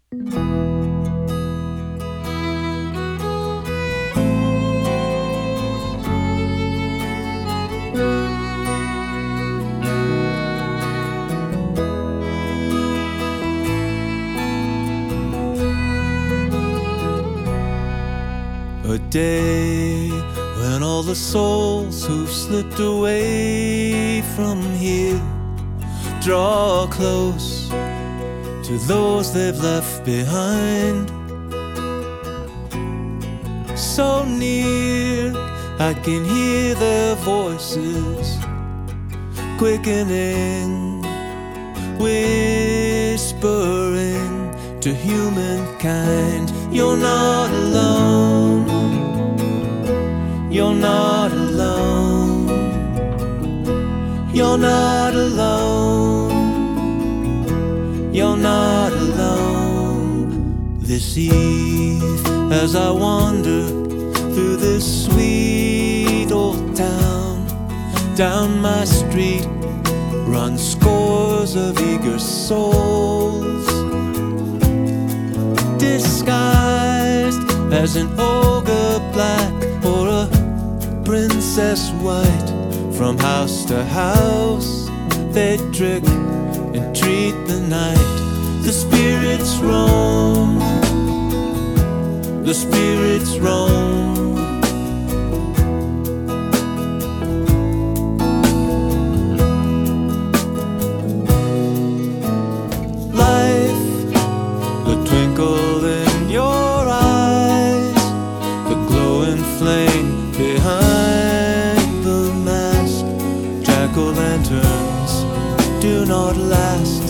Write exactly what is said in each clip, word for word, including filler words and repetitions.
A day when all the souls who've slipped away from here draw close to those they've left behind. So near, I can hear their voices quickening, whispering to humankind. You're not alone. You're not alone. You're not alone. You're not alone. This eve, as I wander through this sweet old town, down my street run scores of eager souls, disguised as an ogre black or a princess white. From house to house they trick and treat the night. The spirits roam, the spirits roam. Life, the twinkle in your eyes, the glowing flame behind the mask. Jack-o'-lanterns do not last.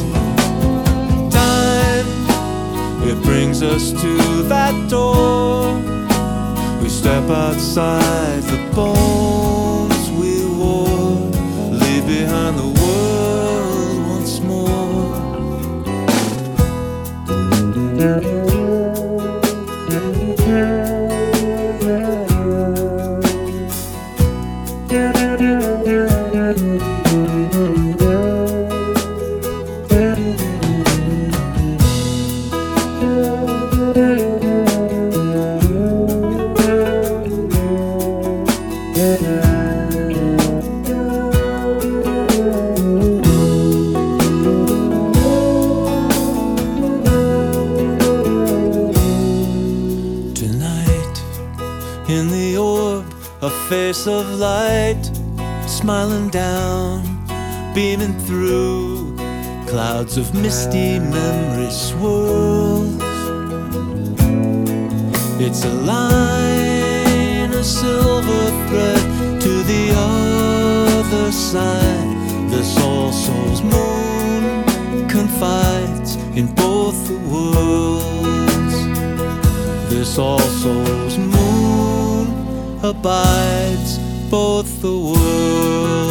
Time, it brings us to that door. We step outside the bones we wore, leave behind the world once more. Tonight, in the orb, a face of light, smiling down, beaming through clouds of misty memory swirls. It's a line, a silver thread to the other side. This All Souls moon confides in both the worlds. This All Souls moon abides both the worlds.